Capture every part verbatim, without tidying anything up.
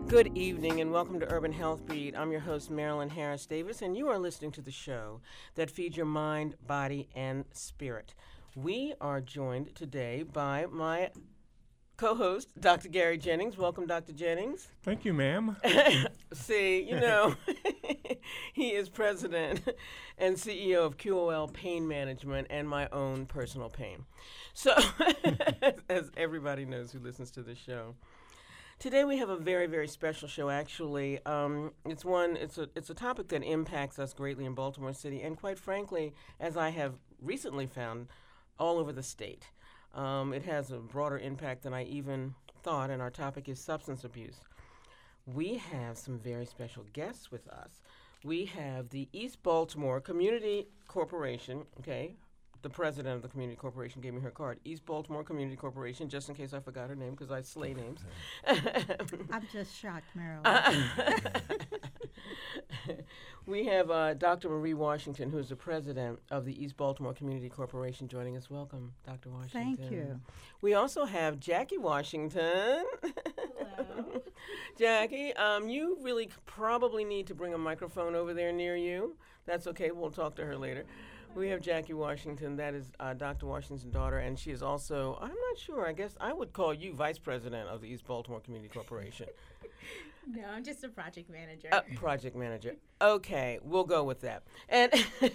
Good evening and welcome to Urban Health Beat. I'm your host, Marilyn Harris Davis, and you are listening to the show that feeds your mind, body, and spirit. We are joined today by my co-host, Doctor Gary Jennings. Welcome, Doctor Jennings. Thank you, ma'am. See, you know, he is president and C E O of Q O L Pain Management and my own personal pain. So, as everybody knows who listens to this show. Today we have a very, very special show. Actually, um, it's one. It's a. It's a topic that impacts us greatly in Baltimore City, and quite frankly, as I have recently found, all over the state. Um, it has a broader impact than I even thought, and our topic is substance abuse. We have some very special guests with us. We have the East Baltimore Community Corporation. Okay. The president of the community corporation gave me her card. East Baltimore Community Corporation, just in case I forgot her name, because I slay names. I'm just shocked, Marilyn. We have uh, Doctor Marie Washington, who is the president of the East Baltimore Community Corporation, joining us. Welcome, Doctor Washington. Thank you. We also have Jackie Washington. Hello. Jackie, um, you really probably need to bring a microphone over there near you. That's okay. We'll talk to her later. We have Jackie Washington. That is uh, Doctor Washington's daughter, and she is also, I'm not sure, I guess I would call you vice president of the East Baltimore Community Corporation. No, I'm just a project manager. Uh, project manager. Okay, we'll go with that. And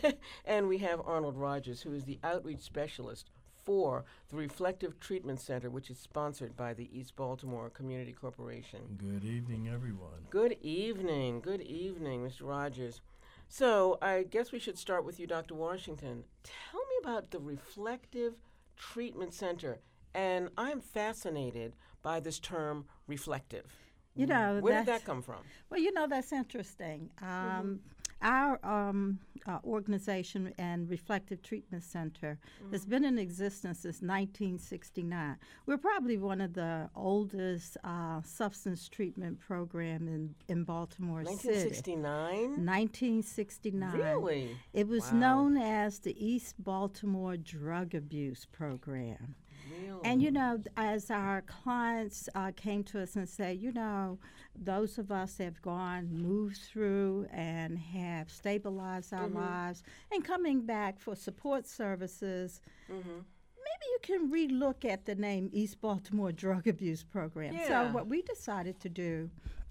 and we have Arnold Rogers, who is the outreach specialist for the Reflective Treatment Center, which is sponsored by the East Baltimore Community Corporation. Good evening, everyone. Good evening. Good evening, Mister Rogers. So I guess we should start with you, Doctor Washington. Tell me about the Reflective Treatment Center. And I'm fascinated by this term, reflective. You know, Where did that's- that come from? Well, you know, that's interesting. Um, Our um, uh, organization and Reflective Treatment Center has been in existence since nineteen sixty-nine. We're probably one of the oldest uh, substance treatment program in, in Baltimore nineteen City. sixty-nine? nineteen sixty-nine. Really? It was Wow. known as the East Baltimore Drug Abuse Program. Really? And, you know, th- as our clients uh, came to us and said, you know, those of us that have gone, moved through, and have stabilized our Mhm. lives, and coming back for support services, Mhm. maybe you can relook at the name East Baltimore Drug Abuse Program. Yeah. So what we decided to do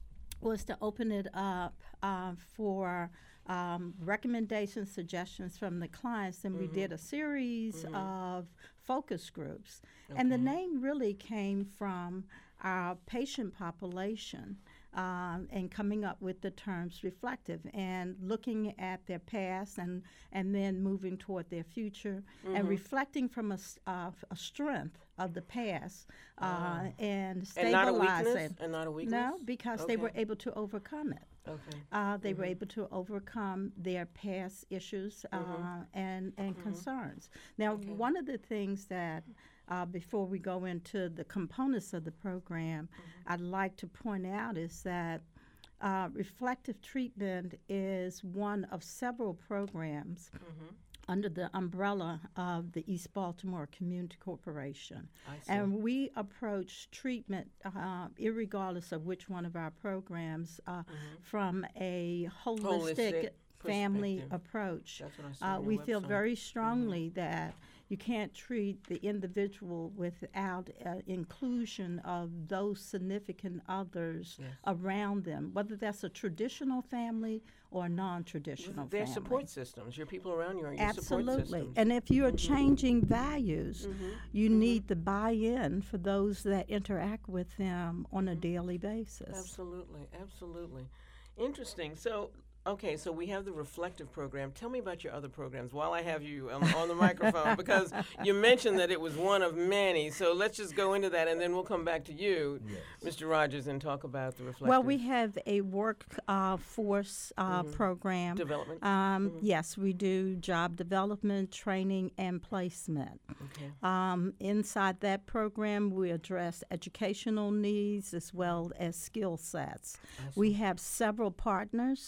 was to open it up uh, for um, recommendations, suggestions from the clients, and we Mhm. did a series Mhm. of focus groups. And the Okay. name really came from our patient population um, and coming up with the terms reflective and looking at their past and, and then moving toward their future and Mhm. reflecting from a, s- uh, a strength of the past uh, Oh. and And not a stabilizing. weakness? And not a weakness? No, because they were Okay. able to overcome it. Okay. Uh, they were Mhm. able to overcome their past issues uh, Mhm. and, and Mhm. concerns. Now, Okay. one of the things that, uh, before we go into the components of the program, Mm-hmm. I'd like to point out is that uh, reflective treatment is one of several programs Mhm. under the umbrella of the East Baltimore Community Corporation. I see. And we approach treatment, uh, irregardless of which one of our programs, uh, Mhm. from a holistic, Holistic family perspective. approach. That's what I saw Uh, on we your feel website. very strongly that you can't treat the individual without uh, inclusion of those significant others Yes. around them, whether that's a traditional family or a non-traditional Their family. support systems. Your people around you are your support Absolutely. systems. And if you're Mhm. changing values, Mhm. you Mhm. need the buy-in for those that interact with them on a Mhm. daily basis. Absolutely, absolutely. Interesting. So, okay, so we have the reflective program. Tell me about your other programs while I have you on, on the microphone, because you mentioned that it was one of many. So let's just go into that, and then we'll come back to you, Yes. Mister Rogers, and talk about the reflective Well, we have a workforce uh, Mhm. program. development. Um, Mhm. Yes, we do job development, training, and placement. Okay. Um, inside that program, we address educational needs as well as skill sets. I see. We have several partners uh,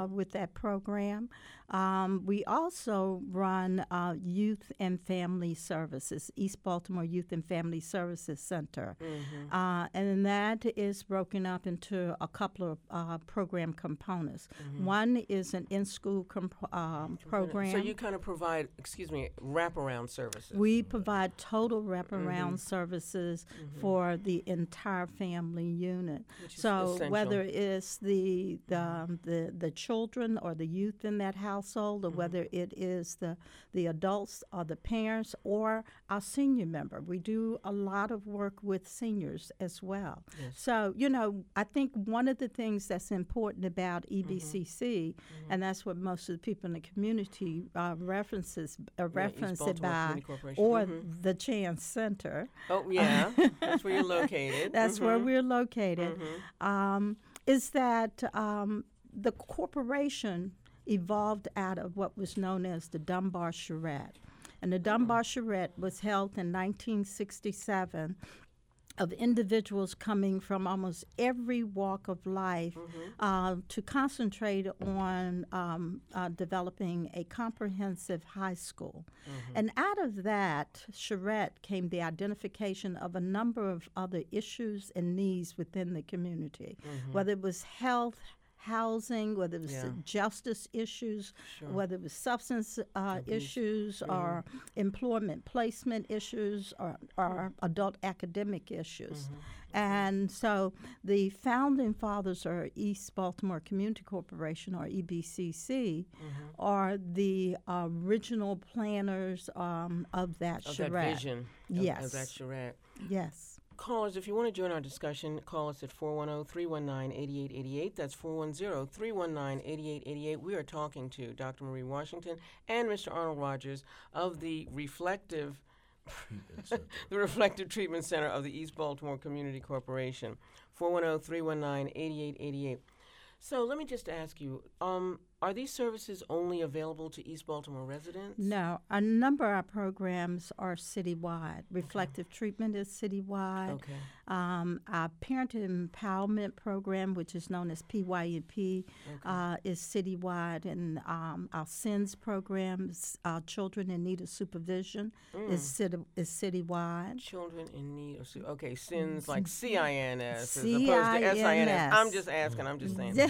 uh, with that program. Um, we also run uh, Youth and Family Services, East Baltimore Youth and Family Services Center. Mm-hmm. Uh, and that is broken up into a couple of uh, program components. Mm-hmm. One is an in-school comp- um, program. So you kind of provide, excuse me, wraparound services. We provide total wraparound Mm-hmm. services Mm-hmm. for the entire family unit. Which is So essential. whether it's the the, um, the the children or the youth in that household, or Mm-hmm. whether it is the the adults or the parents or our senior member, we do a lot of work with seniors as well. Yes. So you know, I think one of the things that's important about E B C C, Mm-hmm. and that's what most of the people in the community uh, references uh, Yeah, East reference it Baltimore by, Community Corporation. or Mhm. the Chance Center. Oh, yeah. That's where you're located. That's where Mhm. we're located. Mhm. Um, is that um, the corporation evolved out of what was known as the Dunbar Charrette. And the Dunbar Charrette was held in nineteen sixty-seven of individuals coming from almost every walk of life uh, to concentrate on um, uh, developing a comprehensive high school. And out of that charrette came the identification of a number of other issues and needs within the community, whether it was health, housing, whether it was Yeah. justice issues, Sure. whether it was substance uh, Abuse. issues or employment placement issues or, or adult academic issues. And so the founding fathers of East Baltimore Community Corporation, or E B C C, are the original planners um, of that Of charrette. that vision. of- Of, Yes. that charrette. Yes. Callers, if you want to join our discussion, call us at four one zero, three one nine, eight eight eight eight. That's four one zero, three one nine, eight eight eight eight. We are talking to Doctor Marie Washington and Mister Arnold Rogers of the Reflective Treatment center. the Reflective Treatment Center of the East Baltimore Community Corporation. four one zero, three one nine, eight eight eight eight. So let me just ask you, um, are these services only available to East Baltimore residents? No, a number of our programs are citywide. Reflective treatment is citywide. Okay. Um, our parent empowerment program, which is known as P Y E P, uh, is citywide, and um, our SINS programs, our Children in Need of Supervision, is citi- is citywide. Children in need of su- okay, sins like C I N S as opposed to S I N S. I'm just asking, I'm just saying.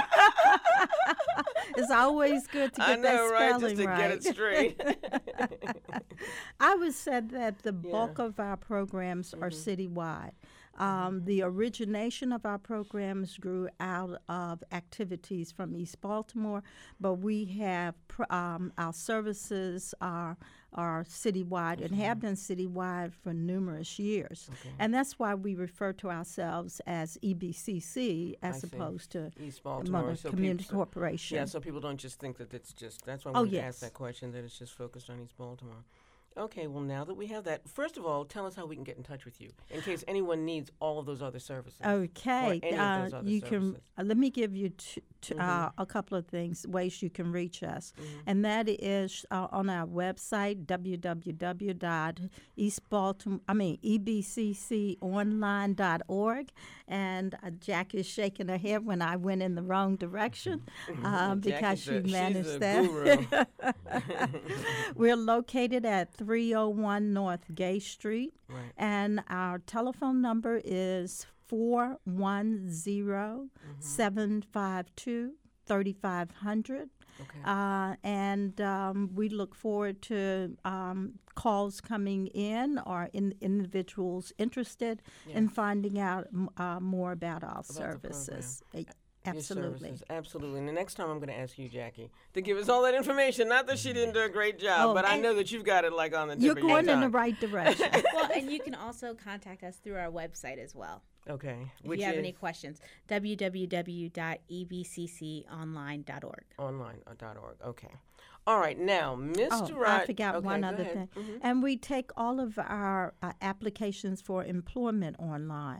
It's always good to get I know, that right? spelling Just to right. get it straight. I would say that the Yeah. bulk of our programs are citywide. Um, the origination of our programs grew out of activities from East Baltimore, but we have pr- um, our services are are citywide and have been citywide for numerous years, and that's why we refer to ourselves as E B C C as I see. opposed to East Baltimore. Motor so Community people, so- Corporation. Yeah, so people don't just think that it's just, that's why I Oh, wanted to yes. ask that question, that it's just focused on East Baltimore. Okay, well, now that we have that, first of all, tell us how we can get in touch with you in case anyone needs all of those other services. Okay, any of uh, those other you can. services. Uh, let me give you t- t- uh, a couple of things, ways you can reach us, and that is uh, on our website w w w dot east baltimore. I mean e b c c online dot org, and uh, Jack is shaking her head when I went in the wrong direction uh, because she Jackie's a- managed she's a that. guru. We're located at three oh one North Gay Street, Right. and our telephone number is four one zero, seven five two, three five zero zero. Okay. Uh, and um, we look forward to um, calls coming in or in individuals interested Yeah. in finding out m- uh, more about our the services. Uh, Your Absolutely. services, absolutely. And the next time I'm going to ask you, Jackie, to give us all that information. Not that she didn't do a great job, Oh, but I and- know that you've got it like on the tip You're of your going in the tongue. right direction. Well, and you can also contact us through our website as well. Okay. If Which you have is any questions, w w w dot e b c c online dot org. online uh, dot org. Okay. All right. Now, Mister Oh, Rod. I forgot okay, one go other ahead. thing. Mhm. And we take all of our uh, applications for employment online.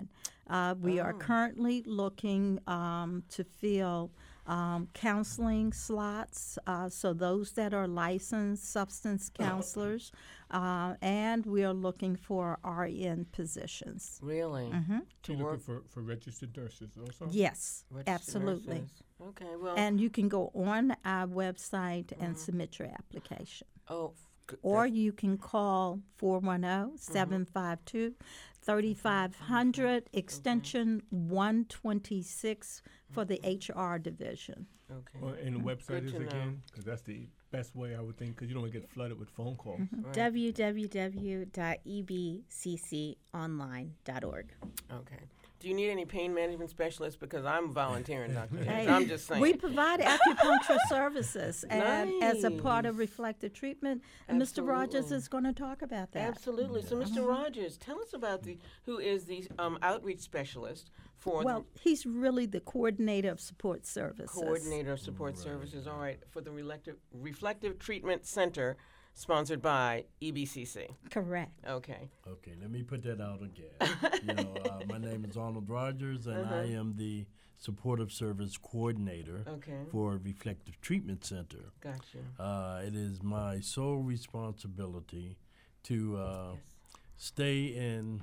Uh, we are Oh. currently looking um, to fill um, counseling slots, uh, so those that are licensed substance counselors, uh, and we are looking for R N positions. Really? Mhm. To You're work looking for, for registered nurses also? Yes, registered absolutely. nurses. Okay. Well. And you can go on our website and submit your application. oh. g- Or that's- you can call four one zero, seven five two, three five zero zero, extension one twenty-six for the H R division. Okay. Well, and the website Good is to know. again, because that's the best way I would think, because you don't want to get flooded with phone calls. Right. w w w dot e b c c online dot org. Okay. Do you need any pain management specialists? Because I'm volunteering, Doctor Hayes. Hey, I'm just saying. We provide acupuncture services and as a part of Nice. reflective treatment. And Mister Rogers Absolutely. is going to talk about that. Absolutely. So, Mister Rogers, tell us about the who is the um, outreach specialist for Well, he's really the coordinator of support services. the coordinator of support services. All right, for the Reflective Reflective Treatment Center, sponsored by E B C C. Correct. Okay. Okay, let me put that out again. you know, uh, my name is Arnold Rogers, and I am the supportive service coordinator Okay. for Reflective Treatment Center. Gotcha. Uh, it is my sole responsibility to uh, Yes. stay in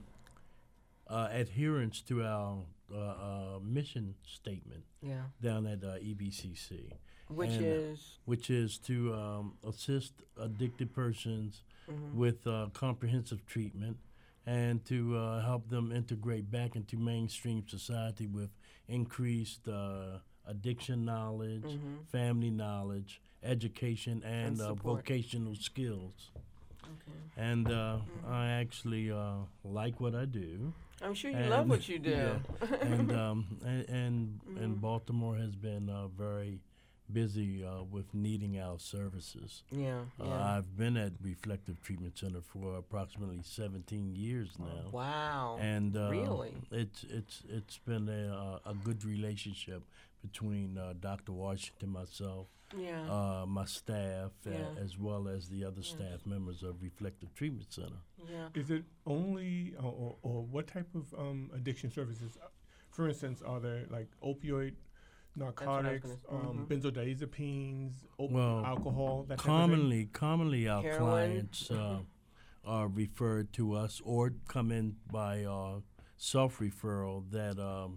uh, adherence to our uh, uh, mission statement Yeah. down at uh, E B C C, Which And, uh, is which is to um, assist addicted persons mhm. with uh, comprehensive treatment and to uh, help them integrate back into mainstream society with increased uh, addiction knowledge, Mhm. family knowledge, education, and, And uh, support. vocational skills. Okay. And uh, I actually uh, like what I do. I'm sure you And- love what you do. yeah. and um, and and, and Mhm. Baltimore has been uh, very busy uh, with needing our services. Yeah. Uh, Yeah. I've been at Reflective Treatment Center for approximately seventeen years now, Wow. and uh, Really? it's it's it's been a uh, a good relationship between uh, Doctor Washington, myself, Yeah. uh, my staff, uh, Yeah. as well as the other Yes. staff members of Reflective Treatment Center. yeah. Is it only, or, or, or what type of um, addiction services? Uh, For instance, are there like opioid, what I was narcotics, gonna- um, mhm. benzodiazepines, op- Well, alcohol, that type of thing? Commonly, commonly our Heroin. clients uh, are referred to us or come in by uh, self-referral that um,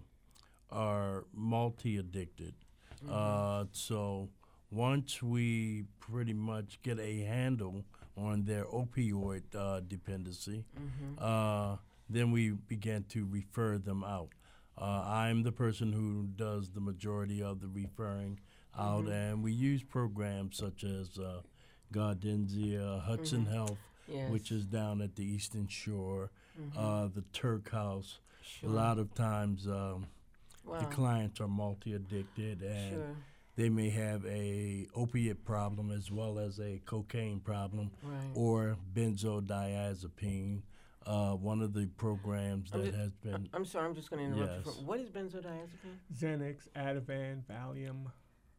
are multi-addicted. Mm-hmm. Uh, so once we pretty much get a handle on their opioid uh, dependency, Mm-hmm. uh, then we begin to refer them out. Uh, I'm the person who does the majority of the referring out, Mhm. and we use programs such as uh, Gardenzia, Hudson Mhm. Health, Yes. which is down at the Eastern Shore, Mhm. uh, the Turk House. Sure. A lot of times um, Wow. the clients are multi-addicted, and Sure. they may have a opiate problem as well as a cocaine problem Right. or benzodiazepine. Uh, one of the programs I'm that ju- has been I'm sorry, I'm just going to interrupt you. Yes. For, what is benzodiazepine? Xanax, Ativan, Valium.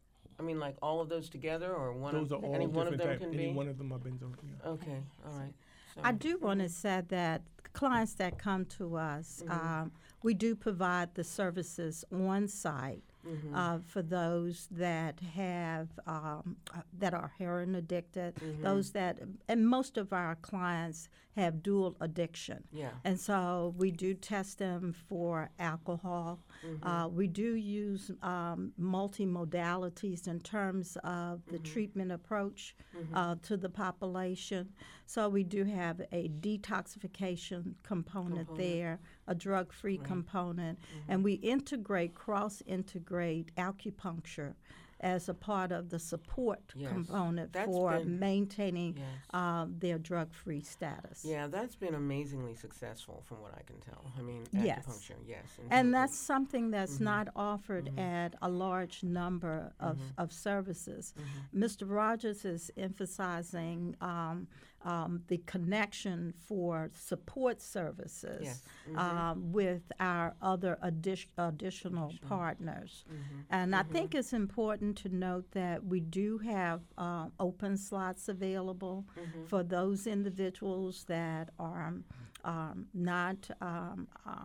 I mean, like all of those together, or one Those of are all any one of different them types. can Any be? one of them are benzo. Yeah. Okay, all right. So, I do want to say that clients that come to us, Mhm. um, we do provide the services on site Mhm. uh, for those that have um, uh, that are heroin addicted, Mhm. those that, and most of our clients have dual addiction. Yeah. And so we do test them for alcohol. Mhm. Uh, we do use um, multimodalities in terms of the Mhm. treatment approach Mhm. uh, to the population. So we do have a detoxification component, Component. there, a drug-free Right. component, Mhm. and we integrate, cross-integrate acupuncture as a part of the support Yes. component That's for been- maintaining Yes. uh, their drug-free status. Yeah, that's been amazingly successful from what I can tell. I mean, Yes. acupuncture, yes. in terms And of- that's something that's Mhm. not offered Mhm. at a large number of, Mhm. of services. Mhm. Mister Rogers is emphasizing um, um, the connection for support services Yes. Mhm. um, with our other addi- additional Additional. partners. Mhm. And I Mhm. think it's important to note that we do have uh, open slots available Mhm. for those individuals that are um, not um, um,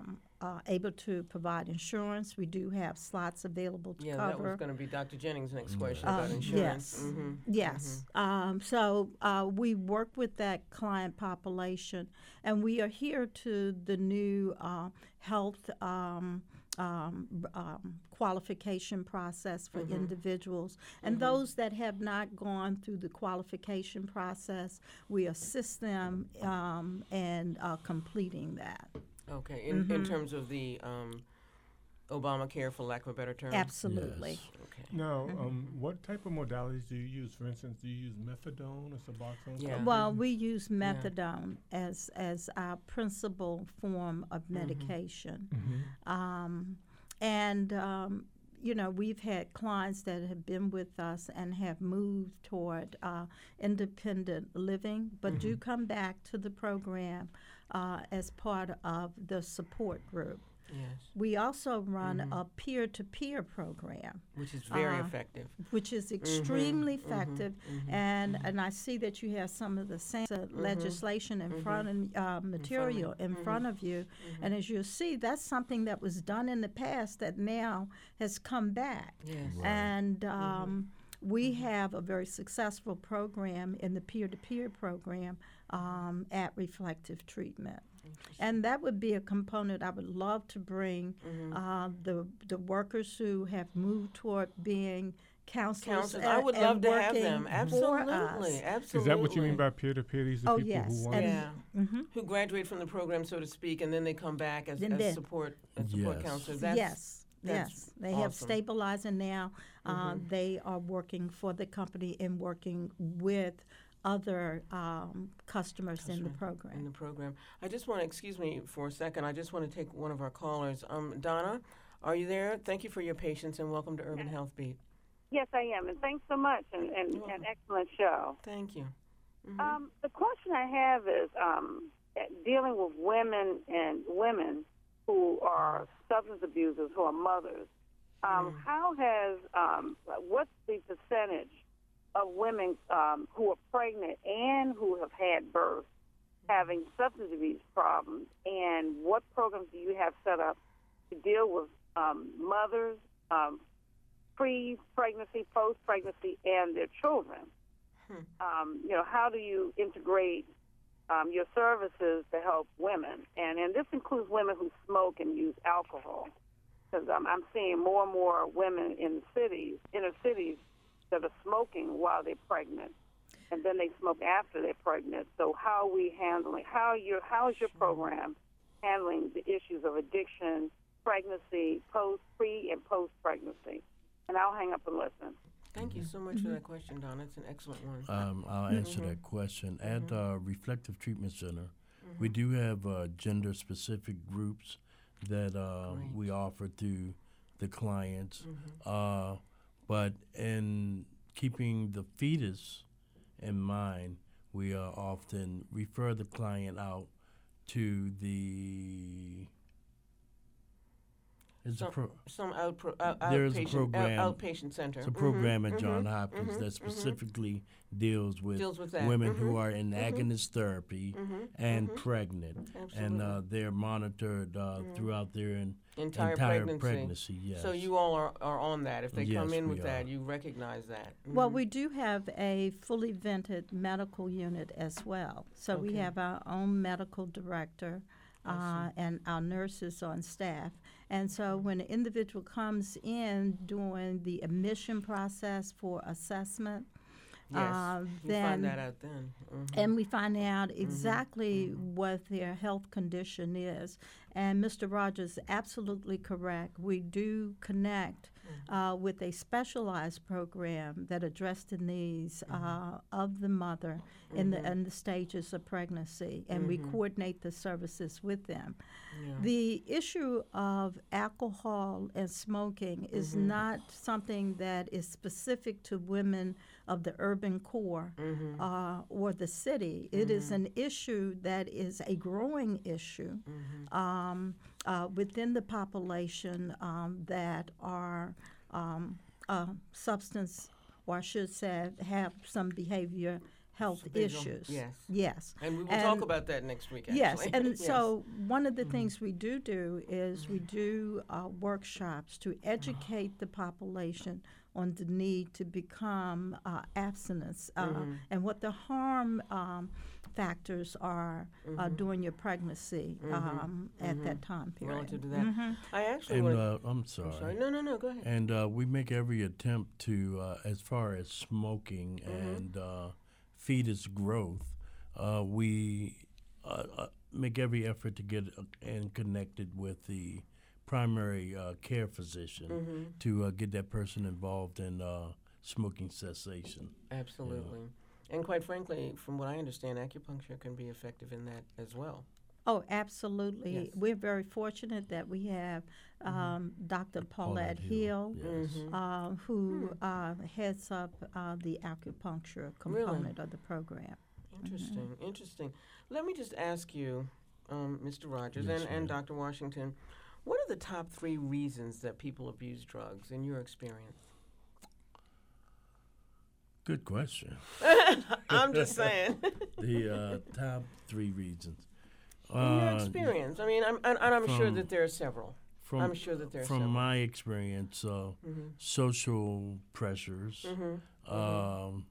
uh, able to provide insurance. We do have slots available to Yeah, that cover. was going to be Doctor Jennings' next question Uh, about insurance. yes. Mm-hmm. Yes. Um, so uh, we work with that client population, and we adhere to the new uh, health um, um, b- um, qualification process for Mm-hmm. individuals. And those that have not gone through the qualification process, we assist them um, in uh, completing that. Okay, in, Mm-hmm. in terms of the um, Obamacare, for lack of a better term? Absolutely. Yes. Okay. Now, um, what type of modalities do you use? For instance, do you use methadone or Suboxone? Yeah. Well, we use methadone as as our principal form of Mm-hmm. medication, Mhm. um, and um, you know we've had clients that have been with us and have moved toward uh, independent living, but do come back to the program uh, as part of the support group. Yes, We also run a peer-to-peer program, which is very Uh, effective. which is extremely effective. And and I see that you have some of the same uh, legislation in front of uh, material in front of you. And as you'll see, that's something that was done in the past that now has come back. Yes. And um, we have a very successful program in the peer-to-peer program um, at Reflective Treatment. And that would be a component I would love to bring uh, the the workers who have moved toward being counselors. Counselors, and- I would and love to have working them. for Absolutely, us. absolutely. Is that what you mean by peer-to-peer? These are Oh, people yes, who want and- Yeah. Mm-hmm. Who graduate from the program, so to speak, and then they come back as, Then as they- support as support Yes. counselors. That's, yes, that's yes. They have awesome. stabilizing now. Uh, They are working for the company and working with other um, customers in the in program. the program. I just want to, excuse me for a second, I just want to take one of our callers. Um, Donna, are you there? Thank you for your patience and welcome to Urban Health Beat. Yes, I am, and thanks so much, and, and You're welcome. an excellent show. Thank you. Mhm. Um, the question I have is um, eh, dealing with women and women who are substance abusers, who are mothers. Um, How has um, what's the percentage of women um, who are pregnant and who have had birth having substance abuse problems, and what programs do you have set up to deal with um, mothers, um, pre-pregnancy, post-pregnancy, and their children? Um, you know, how do you integrate um, your services to help women? And, and this includes women who smoke and use alcohol, because um, I'm seeing more and more women in cities, inner cities, that are smoking while they're pregnant, and then they smoke after they're pregnant. So how are we handling, how, your, how is your program handling the issues of addiction, pregnancy, post, pre, and post-pregnancy? And I'll hang up and listen. Thank you so much for that question, Donna. It's an excellent one. Um, I'll answer that question. At uh, Reflective Treatment Center, we do have uh, gender-specific groups that uh, we offer to the clients. Uh, but in keeping the fetus in mind, we uh, often refer the client out to the It's a Some, pro- some out, pro, out, There is a outpatient, program- out, outpatient center. It's a Mhm, program at mhm, Johns Hopkins mhm, that mhm. specifically deals with, Deals with that. women who Mhm, are in agonist therapy mhm, and mhm. pregnant, and uh, Absolutely. they're monitored uh, throughout their in, Entire, entire pregnancy. pregnancy. Yes. So you all are, are on that. If they come Yes, in with we that, are. you recognize that. Well, Mhm. we do have a fully vented medical unit as well. So we Okay. have our own medical director uh, and our nurses on staff. And so when an individual comes in during the admission process for assessment, Yes, uh, you then find that out then. Mhm. and we find out exactly what their health condition is. And Mister Rogers is absolutely correct. We do connect uh, with a specialized program that addresses the needs uh, of the mother in the in the stages of pregnancy, and we coordinate the services with them. Yeah. The issue of alcohol and smoking is not something that is specific to women of the urban core uh, or the city. It is an issue that is a growing issue um, uh, within the population um, that are um, uh, substance, or I should say, have some behavior health Visual, issues. yes. Yes. And we will And- talk about that next week, actually. Yes, and Yes. so one of the things we do do is we do uh, workshops to educate the population on the need to become uh, abstinence uh, and what the harm um, factors are uh, during your pregnancy um, at that time period. Relative to that. I actually And want uh, I'm sorry. sorry. No, no, no, go ahead. And uh, we make every attempt to, uh, as far as smoking and uh, fetus growth, uh, we uh, uh, make every effort to get uh, and connected with the primary uh, care physician to uh, get that person involved in uh, smoking cessation. Absolutely. And quite frankly, from what I understand, acupuncture can be effective in that as well. Oh, absolutely. Yes. We're very fortunate that we have um, Doctor Paulette Hill, Yes. uh, who uh, heads up uh, the acupuncture component of the program. Interesting, interesting. Let me just ask you, um, Mister Rogers Yes, and, and ma'am. Doctor Washington, what are the top three reasons that people abuse drugs in your experience? Good question. I'm just saying. The uh, top three reasons. In your Uh, experience, I mean, I'm, and, and I'm sure from- that there are several. From, I'm sure that there are from several. my experience, uh, social pressures, um,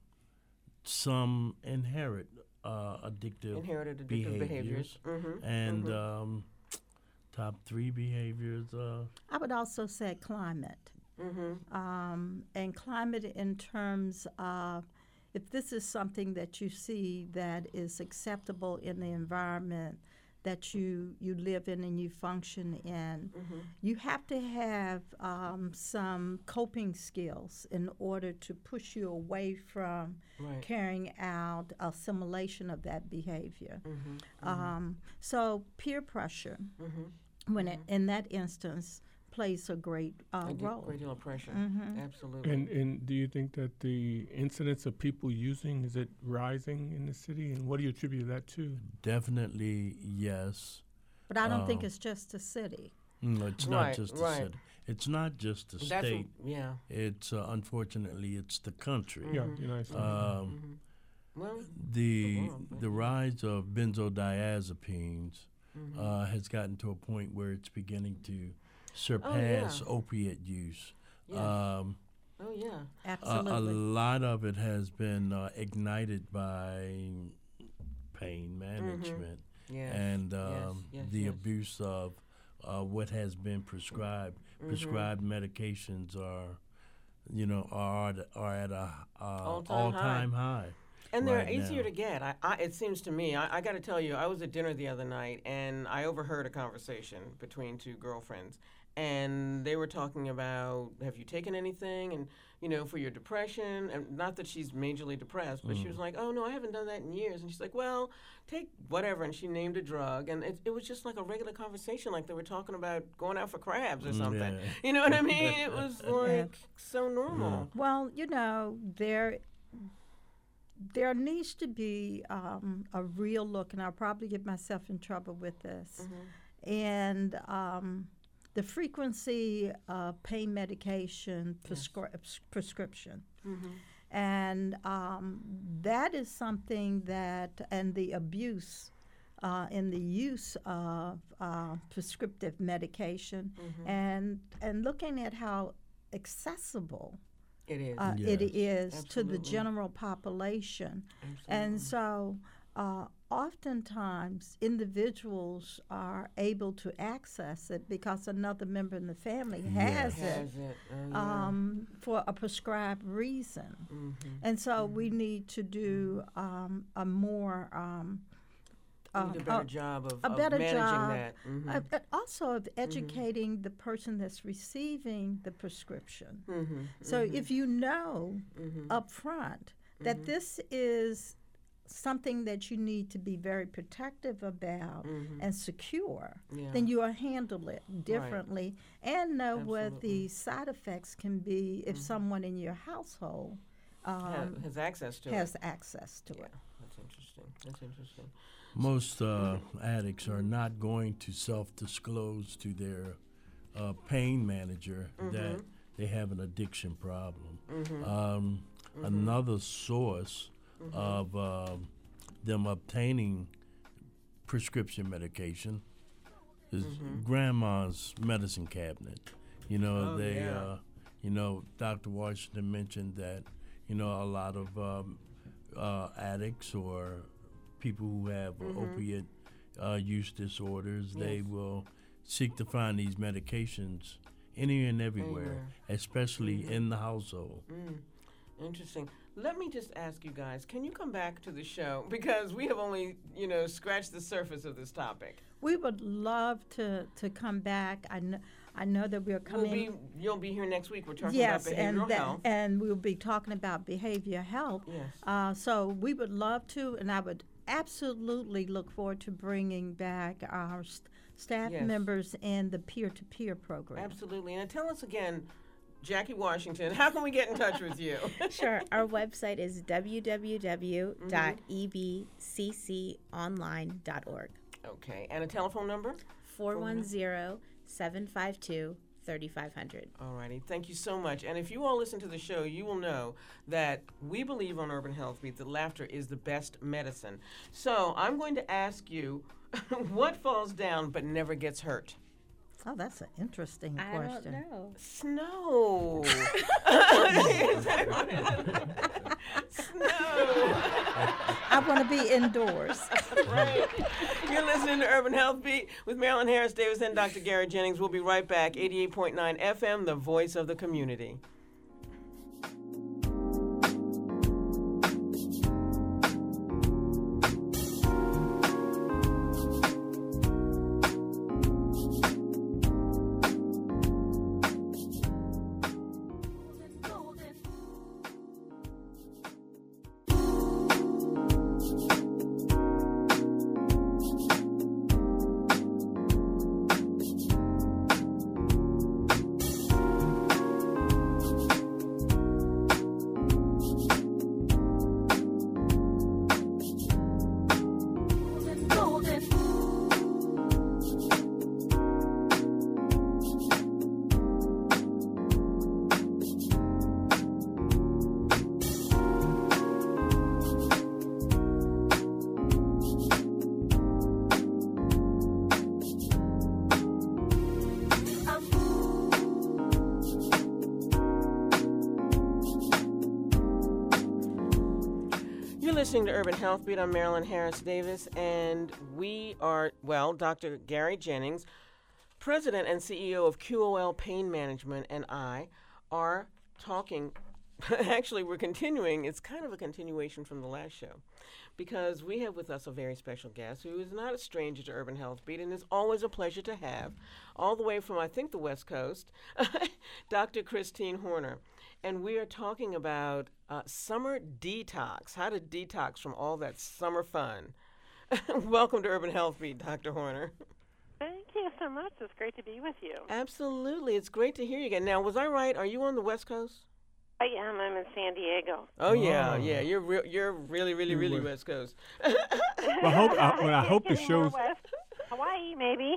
some inherit uh, addictive Inherited addictive behaviors. behaviors, Mhm, and um, top three behaviors. Uh, I would also say climate. Mm-hmm. Um, and climate in terms of if this is something that you see that is acceptable in the environment that you, you live in and you function in, Mm-hmm. you have to have um, some coping skills in order to push you away from Right. carrying out assimilation of that behavior. Mm-hmm. Um, so peer pressure, Mm-hmm. when it, in that instance, plays a great uh, A de- role. great deal of pressure. Mhm. Absolutely. And and do you think that the incidence of people using, is it rising in the city? And what do you attribute that to? definitely, yes. But I don't think Um, it's just the city. No, it's not Right, just the right. city. It's not just the That's state. a- yeah. It's uh, unfortunately it's the country. Yeah, United States. Um, Well, the world, but- the rise of benzodiazepines Mm-hmm. uh, has gotten to a point where it's beginning to surpass Oh, opiate use. Yes. Um, oh yeah. a, a Absolutely. lot of it has been uh, ignited by pain management Yes. and yes, um, yes, the yes. abuse of uh, what has been prescribed. Mm-hmm. Prescribed medications are, you know, are at, are at a uh, All-time all-time high. And they're right easier now. to get. I, I, it seems to me. I, I got to tell you, I was at dinner the other night, and I overheard a conversation between two girlfriends, and they were talking about, have you taken anything, and you know, for your depression, and not that she's majorly depressed, but she was like, oh no, I haven't done that in years, and she's like, well, take whatever, and she named a drug, and it, it was just like a regular conversation, like they were talking about going out for crabs or Mm, something. yeah. You know what I mean? It was like so normal. Well, you know, there there needs to be um, a real look, and I'll probably get myself in trouble with this. And um, the frequency of pain medication prescri- prescription. And um, that is something that, and the abuse uh, in the use of uh, prescriptive medication, and and looking at how accessible It is. uh, it Yes. is to the Absolutely. general population. And so uh, oftentimes individuals are able to access it because another member in the family has it Has it? Oh, yeah. um, for a prescribed reason. Mm-hmm. And so we need to do um, a more um, We uh, need a better uh, job of, a of better managing job, that. Mhm. uh, but also of educating the person that's receiving the prescription. Mhm. So if you know up front that this is something that you need to be very protective about and secure, Yeah. then you will handle it differently and know what Absolutely. the side effects can be if someone in your household Ha- um, has access to it. has access to Yeah, it. that's interesting. That's interesting. Most uh, addicts are not going to self-disclose to their uh, pain manager that they have an addiction problem. Um, Another source mm-hmm. of um, them obtaining prescription medication is mm-hmm. grandma's medicine cabinet. You know, oh, they, yeah. uh, you know, Doctor Washington mentioned that, you know, a lot of um, uh, addicts or people who have mm-hmm. opiate uh, use disorders, yes. they will seek to find these medications anywhere and everywhere, anywhere. especially mm-hmm. in the household. Mm. Interesting. Let me just ask you guys, can you come back to the show? Because we have only, you know, scratched the surface of this topic. We would love to, to come back. I know, I know that we're coming. We'll be, you'll be here next week. We're talking yes, about behavioral and that, health. and we'll be talking about behavioral health. Yes. Uh, so we would love to, and I would absolutely look forward to bringing back our st- staff yes. members in the peer-to-peer program. Absolutely. And tell us again, Jackie Washington, how can we get in touch with you? Sure. Our website is w w w dot e b c c online dot org. Okay. And a telephone number? four one zero, seven five two, three five zero zero. All righty. Thank you so much. And if you all listen to the show, you will know that we believe on Urban Health Beat that laughter is the best medicine. So I'm going to ask you, what falls down but never gets hurt? Oh, that's an interesting I question. I don't know. Snow. Snow. I want to be indoors. Right. You're listening to Urban Health Beat with Marilyn Harris Davis and Doctor Gary Jennings. We'll be right back. eighty-eight point nine F M, the voice of the community. Listening to Urban Health Beat, I'm Marilyn Harris Davis, and we are, well, Doctor Gary Jennings, President and C E O of Q O L Pain Management, and I are talking, actually we're continuing, it's kind of a continuation from the last show, because we have with us a very special guest who is not a stranger to Urban Health Beat, and is always a pleasure to have, all the way from, I think, the West Coast, Doctor Christine Horner. And we are talking about uh, summer detox, how to detox from all that summer fun. Welcome to Urban Health Beat, Doctor Horner. Thank you so much. It's great to be with you. Absolutely. It's great to hear you again. Now, was I right? Are you on the West Coast? I am. I'm in San Diego. Oh, yeah, yeah. You're re- you're really, really, really West Coast. Well, I hope, I, well, I hope the show's... West. Hawaii, maybe.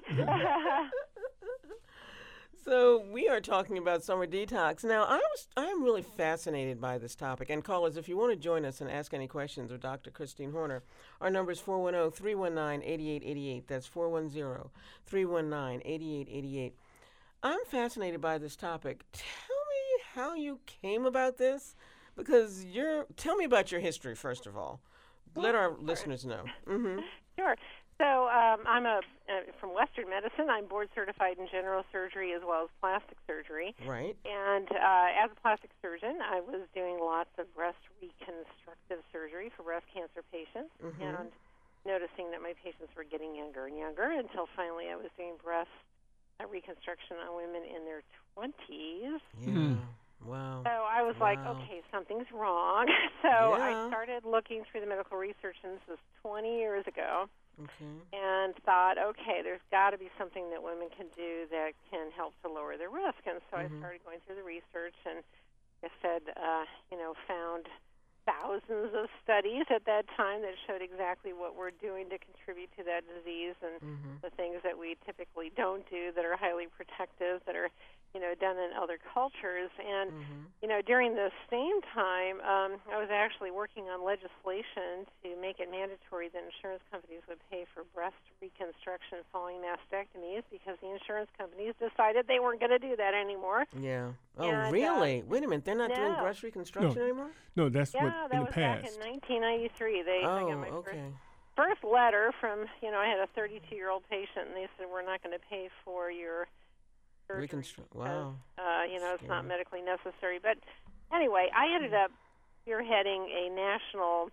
So we are talking about summer detox. Now, I was I am really fascinated by this topic. And callers, if you want to join us and ask any questions of Doctor Christine Horner, our number is four one zero, three one nine, eight eight eight eight. That's four one zero, three one nine, eight eight eight eight. I'm fascinated by this topic. Tell me how you came about this, because you're. Tell me about your history first of all. Let our sure. listeners know. Mm-hmm. Sure. So um, I'm a uh, from Western medicine. I'm board certified in general surgery as well as plastic surgery. Right. And uh, as a plastic surgeon, I was doing lots of breast reconstructive surgery for breast cancer patients, mm-hmm. and noticing that my patients were getting younger and younger until finally I was doing breast uh, reconstruction on women in their twenties. Yeah. Wow. So I was wow. like, okay, something's wrong. So yeah. I started looking through the medical research, and this was twenty years ago. Okay. And thought, okay, there's got to be something that women can do that can help to lower their risk. And so mm-hmm. I started going through the research, and I said, uh, you know, found thousands of studies at that time that showed exactly what we're doing to contribute to that disease, and mm-hmm. the things that we typically don't do that are highly protective, that are, you know, done in other cultures. And, Mm-hmm. you know, during the same time, um, I was actually working on legislation to make it mandatory that insurance companies would pay for breast reconstruction following mastectomies because the insurance companies decided they weren't going to do that anymore. Yeah. Oh, And, uh, really? Wait a minute. They're not doing no. breast reconstruction No. anymore? No, that's Yeah, what that in the was past. back in nineteen ninety-three. They I Oh, got my first okay. first letter from, you know, I had a thirty-two-year-old patient, and they said, we're not going to pay for your surgery Reconstru- because, wow. uh, you know, it's not Scary. medically necessary. But anyway, I ended up spearheading a national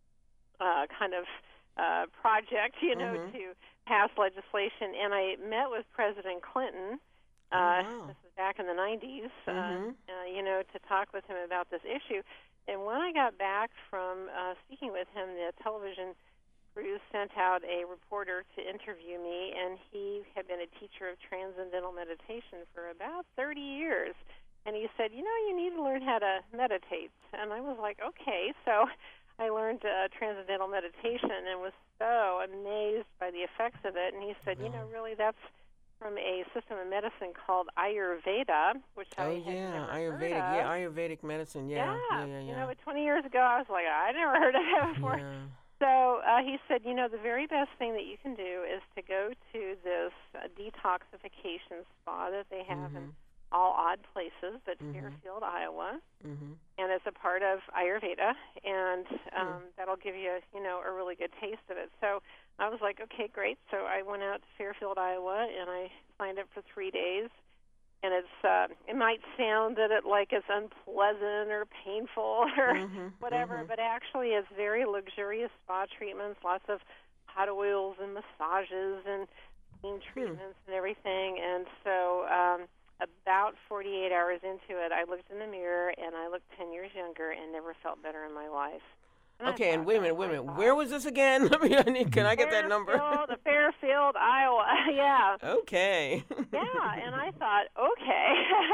uh, kind of uh, project, you know, Mhm. to pass legislation, and I met with President Clinton. Uh, Oh, wow. This was back in the nineties, Mhm. uh, uh, you know, to talk with him about this issue. And when I got back from uh, speaking with him, the television crew sent out a reporter to interview me, and he had been a teacher of transcendental meditation for about thirty years. And he said, you know, you need to learn how to meditate. And I was like, okay. So I learned uh, transcendental meditation and was so amazed by the effects of it. And he said, you know, really, that's from a system of medicine called Ayurveda, which I Oh, had yeah. never Ayurvedic. heard of. Yeah, Ayurvedic medicine. Yeah. Yeah, yeah, yeah. You know, but twenty years ago, I was like, I never heard of that before. Yeah. So uh, he said, you know, the very best thing that you can do is to go to this uh, detoxification spa that they have in all odd places, but Mhm. Fairfield, Iowa, Mhm. and it's a part of Ayurveda, and um, that'll give you, you know, a really good taste of it. So I was like, okay, great. So I went out to Fairfield, Iowa, and I signed up for three days. And it's uh, it might sound that it like it's unpleasant or painful or Mhm, whatever, mhm. but actually it's very luxurious spa treatments, lots of hot oils and massages and steam treatments and everything. And so um, about forty-eight hours into it, I looked in the mirror and I looked ten years younger and never felt better in my life. And I Okay, and thought, wait a oh minute, wait a my minute. God. Where was this again? Let me, I need, can I get that number? Fairfield, Fairfield, Iowa. Yeah. Okay. Yeah, and I thought, okay,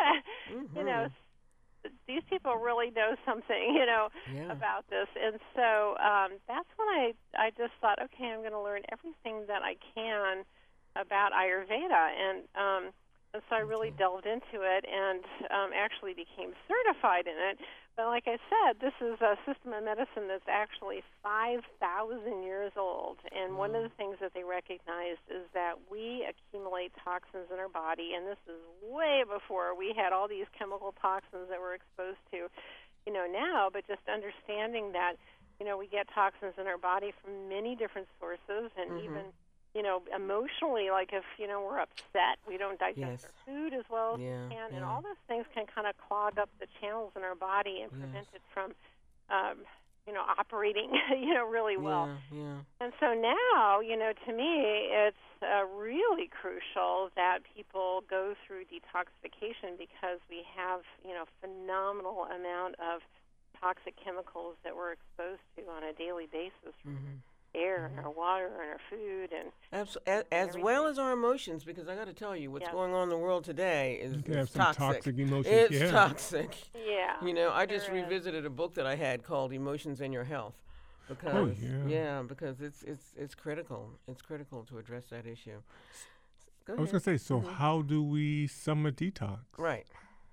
you know, Mhm. s- these people really know something, you know, Yeah. about this. And so um, that's when I, I just thought, okay, I'm going to learn everything that I can about Ayurveda. And, um, and so I really delved into it and um, actually became certified in it. But like I said, this is a system of medicine that's actually five thousand years old. And one of the things that they recognized is that we accumulate toxins in our body, and this is way before we had all these chemical toxins that we're exposed to, you know, now. But just understanding that, you know, we get toxins in our body from many different sources, and Mhm. even, you know, emotionally, like if, you know, we're upset, we don't digest Yes. our food as well as Yeah, we can, and yeah. all those things can kind of clog up the channels in our body and prevent Yes. it from, um, you know, operating, you know, really well. Yeah, yeah. And so now, you know, to me, it's uh, really crucial that people go through detoxification because we have, you know, phenomenal amount of toxic chemicals that we're exposed to on a daily basis from Mhm. air and our water and our food and Abs- as, as well as our emotions, because I got to tell you, what's Yeah. going on in the world today is You can have it's some toxic. toxic emotions. It's yeah. toxic. yeah. You know, I just there is. revisited a book that I had called "Emotions and Your Health," because Oh, yeah. because it's it's it's critical. It's critical to address that issue. Go I was ahead. gonna say, so Mhm. how do we summer detox? Right.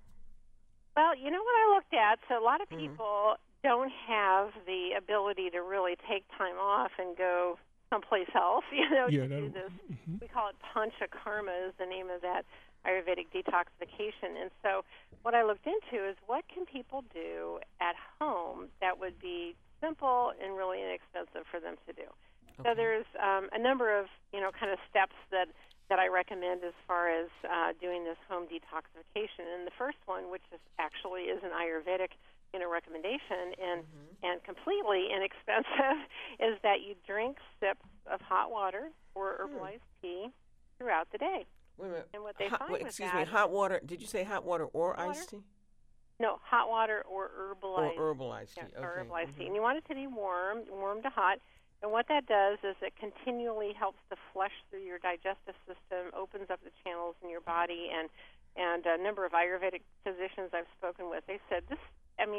Well, you know what I looked at? So a lot of Mhm. people don't have the ability to really take time off and go someplace else, you know, Yeah, to do that- this. mhm. We call it Panchakarma is the name of that Ayurvedic detoxification. And so what I looked into is what can people do at home that would be simple and really inexpensive for them to do. So Okay. there's um, a number of, you know, kind of steps that, that I recommend as far as uh, doing this home detoxification. And the first one, which is actually is an Ayurvedic, you know, recommendation and Mm-hmm. and completely inexpensive, is that you drink sips of hot water or herbalized tea throughout the day. Wait a minute. And what they Hot- find wait, with excuse that, me. Hot water. Did you say hot water or Hot iced tea? no, hot water or Or herbalized herbal iced tea. Yeah, Okay. or herbalized tea. mhm. And you want it to be warm, warm to hot. And what that does is it continually helps to flush through your digestive system, opens up the channels in your body. And, and a number of Ayurvedic physicians I've spoken with, they said this, I mean,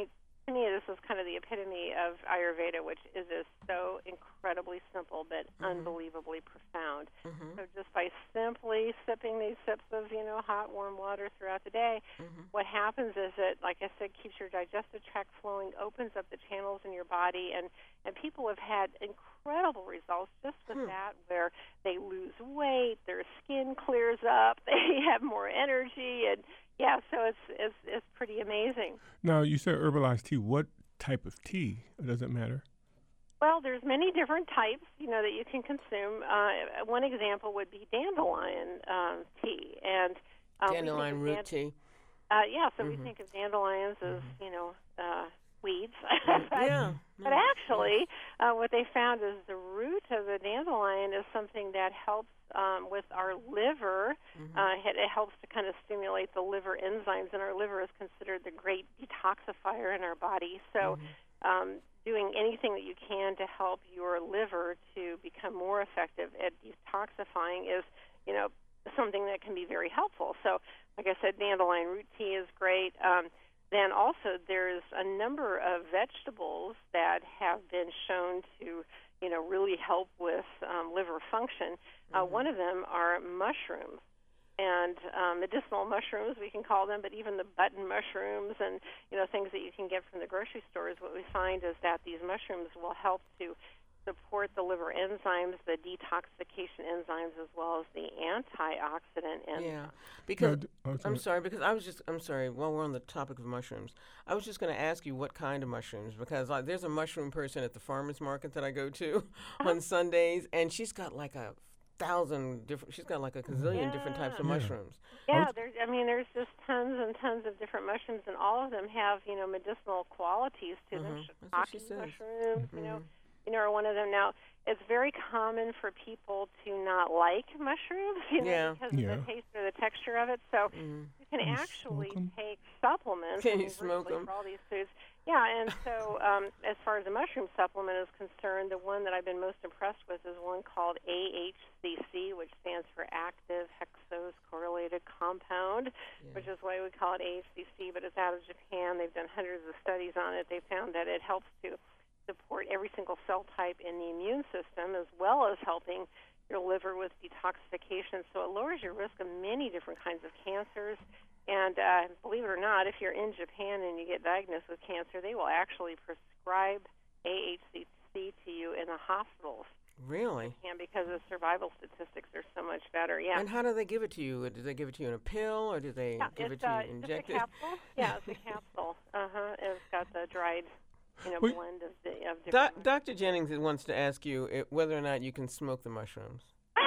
to me, this is kind of the epitome of Ayurveda, which is just so incredibly simple but mm-hmm. unbelievably profound. Mm-hmm. So just by simply sipping these sips of, you know, hot, warm water throughout the day, mm-hmm. what happens is it, like I said, keeps your digestive tract flowing, opens up the channels in your body, and, and people have had incredible results just with hmm. that, where they lose weight, their skin clears up, they have more energy, and yeah, so it's, it's it's pretty amazing. Now, you said herbalized tea. What type of tea? Or does it matter? Well, there's many different types, you know, that you can consume. Uh, one example would be dandelion um, tea, and uh, dandelion root dand- tea. Uh, yeah, so mm-hmm. we think of dandelions as, mm-hmm. you know, uh, weeds. yeah. But actually, uh, what they found is the root of the dandelion is something that helps um, with our liver. Mm-hmm. Uh, it, it helps to kind of stimulate the liver enzymes, and our liver is considered the great detoxifier in our body. So mm-hmm. um, doing anything that you can to help your liver to become more effective at detoxifying is, you know, something that can be very helpful. So, like I said, dandelion root tea is great. Um, Then also there's a number of vegetables that have been shown to, you know, really help with um, liver function. Mm-hmm. Uh, one of them are mushrooms, and um, medicinal mushrooms, we can call them, but even the button mushrooms and, you know, things that you can get from the grocery stores, what we find is that these mushrooms will help to support the liver enzymes, the detoxification enzymes, as well as the antioxidant enzymes. Yeah, because no, okay. I'm sorry, because I was just, I'm sorry, while we're on the topic of mushrooms, I was just going to ask you what kind of mushrooms, because like, there's a mushroom person at the farmer's market that I go to uh-huh. on Sundays, and she's got like a thousand different, she's got like a gazillion yeah. different types of yeah. mushrooms. Yeah, there's, I mean, there's just tons and tons of different mushrooms, and all of them have, you know, medicinal qualities to mm-hmm. them. Shiitake mushrooms, mm-hmm. you know, you know, are one of them. Now, it's very common for people to not like mushrooms, you know, yeah. because yeah. of the taste or the texture of it. So mm. you can you actually take supplements can you smoke them? for all these foods. Yeah, and so um, as far as the mushroom supplement is concerned, the one that I've been most impressed with is one called A H C C, which stands for Active Hexose Correlated Compound, yeah. which is why we call it A H C C, but it's out of Japan. They've done hundreds of studies on it. They found that it helps to support every single cell type in the immune system, as well as helping your liver with detoxification. So it lowers your risk of many different kinds of cancers. And uh, believe it or not, if you're in Japan and you get diagnosed with cancer, they will actually prescribe A H C C to you in the hospitals. Really? And because the survival statistics are so much better, yeah. And how do they give it to you? Do they give it to you in a pill, or do they yeah, give it to to uh, you injected? It's a capsule. Yeah, it's a capsule. Uh-huh. It's got the dried, you know, Wait. blend of, the, of different... Do- Doctor Jennings wants to ask you it, whether or not you can smoke the mushrooms.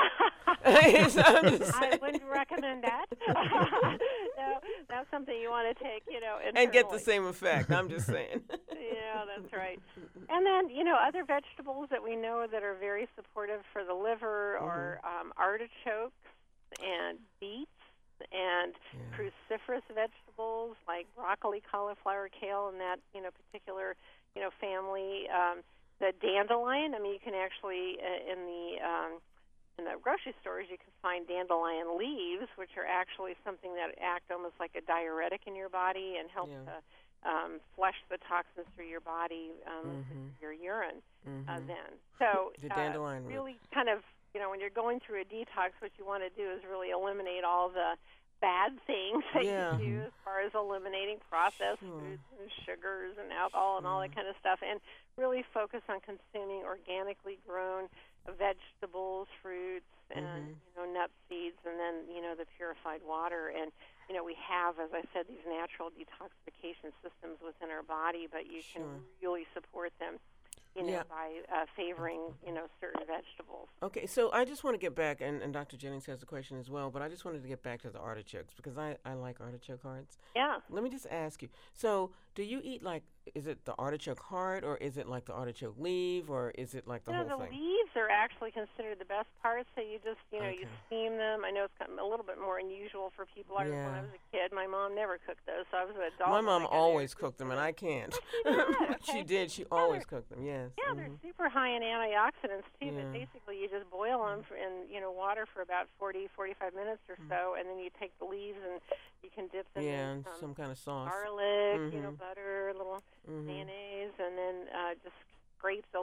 I wouldn't recommend that. No, that's something you want to take, you know, internally. And get the same effect. I'm just saying. Yeah, that's right. And then, you know, other vegetables that we know that are very supportive for the liver mm-hmm. are um, artichokes and beets and yeah. cruciferous vegetables like broccoli, cauliflower, kale, and that, you know, particular, you know, family. Um, the dandelion, I mean, you can actually, uh, in the... Um, in the grocery stores, you can find dandelion leaves, which are actually something that act almost like a diuretic in your body and help yeah. to um, flush the toxins through your body, um, mm-hmm. your urine. Mm-hmm. Uh, then, so the uh, dandelion really kind of, you know, when you're going through a detox, what you want to do is really eliminate all the bad things that yeah. you do as far as eliminating processed sure. foods and sugars and alcohol and all that kind of stuff, and really focus on consuming organically grown vegetables, fruits, and mm-hmm. you know, nut seeds, and then you know the purified water. And you know we have, as I said, these natural detoxification systems within our body, but you sure. can really support them, you know, yeah. by uh, favoring you know certain vegetables. Okay, so I just want to get back, and, and Doctor Jennings has a question as well, but I just wanted to get back to the artichokes because I, I like artichoke hearts. Yeah. Let me just ask you. So, do you eat like? Is it the artichoke heart, or is it like the artichoke leaf, or is it like the you know, whole the thing? The leaves are actually considered the best part, so you just, you know, okay. you steam them. I know it's kind of a little bit more unusual for people. I yeah. When I was a kid, my mom never cooked those, so I was an adult. My mom I always cooked them, and I can't. Oh, she, she did. She always cooked them, yes. Yeah, mm-hmm. they're super high in antioxidants, too, yeah. but basically you just boil them for, in, you know, water for about forty, forty-five minutes or so, and then you take the leaves and you can dip them yeah, in some, some kind of sauce. garlic, mm-hmm. you know, butter, a little mm-hmm.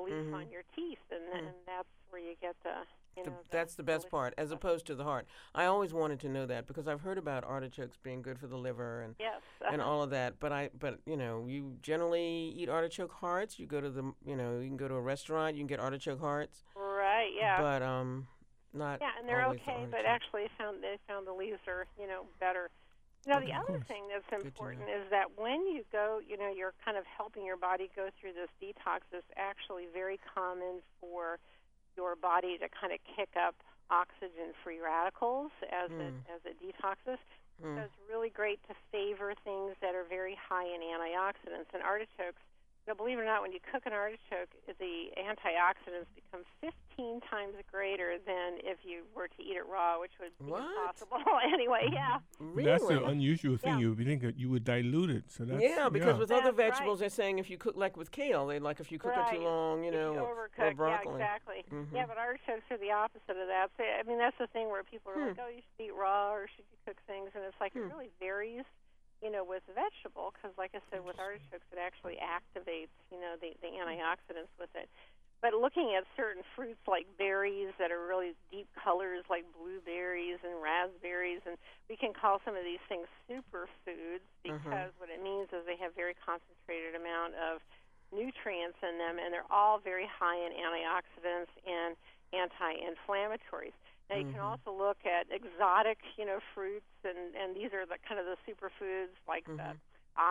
relief Mhm. on your teeth, and, Mm. and that's where you get the, you The- know, the that's the best relief part, as stuff. opposed to the heart. I always wanted to know that because I've heard about artichokes being good for the liver and Yes. and uh-huh. all of that. But I, but you know, you generally eat artichoke hearts. You go to the, you know, you can go to a restaurant, you can get artichoke hearts. Right. Yeah. But um, not Yeah, and they're always the okay, but artichoke. actually found they found the leaves are, you know, better. You know, Okay. the Of other course. thing that's to important know. is that when you go, you know, you're kind of helping your body go through this detox. It's actually very common for your body to kind of kick up oxygen-free radicals as it Mm. as it detoxes. So Mm. it's really great to favor things that are very high in antioxidants. And artichokes, you know, believe it or not, when you cook an artichoke, the antioxidants become fifteen times greater than if you were to eat it raw, which would be What? impossible anyway. Yeah. Really? That's an unusual thing. Yeah. You would think that you would dilute it. So that's Yeah, because with other That's right. vegetables, they're saying if you cook like with kale, they like if you cook it Right. too long, you If know, you or, overcook, or broccoli. yeah, exactly. Mhm. Yeah, but artichokes are the opposite of that. So, I mean, that's the thing where people are Hmm. like, oh, you should eat raw or should you cook things? And it's like Hmm. it really varies, you know, with vegetable because, like I said, with artichokes, it actually activates, you know, the, the antioxidants with it. But looking at certain fruits like berries that are really deep colors like blueberries and raspberries, and we can call some of these things superfoods because Mhm. what it means is they have very concentrated amount of nutrients in them, and they're all very high in antioxidants and anti-inflammatories. Now, you can Mhm. also look at exotic, you know, fruits, and, and these are the kind of the superfoods like the Mhm.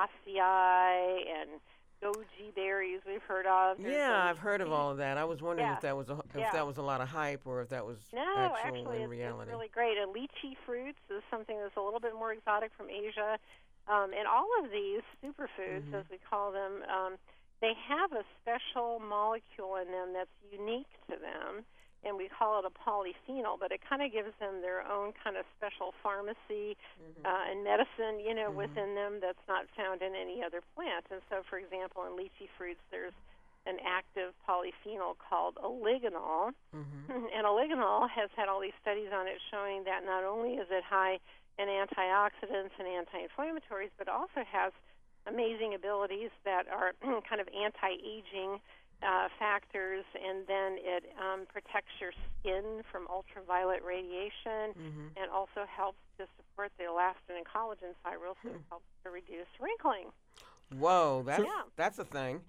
acai and goji berries we've heard of. There's Yeah, the I've heard of all of that. I was wondering Yeah. if that was a, if Yeah. that was a lot of hype or if that was No, actual actually, in it's, reality. it's really great. And lychee fruits is something that's a little bit more exotic from Asia. Um, and all of these superfoods, Mhm. as we call them, um, they have a special molecule in them that's unique to them, and we call it a polyphenol, but it kind of gives them their own kind of special pharmacy uh, and medicine, you know, Mhm. within them that's not found in any other plant. And so, for example, in lychee fruits, there's an active polyphenol called oligonol, Mhm. and oligonol has had all these studies on it showing that not only is it high in antioxidants and anti-inflammatories, but also has amazing abilities that are kind of anti-aging uh, factors, and then it um, protects your skin from ultraviolet radiation, Mhm. and also helps to support the elastin and collagen fibrils, so it helps to reduce wrinkling. Whoa, that's Yeah. that's a thing.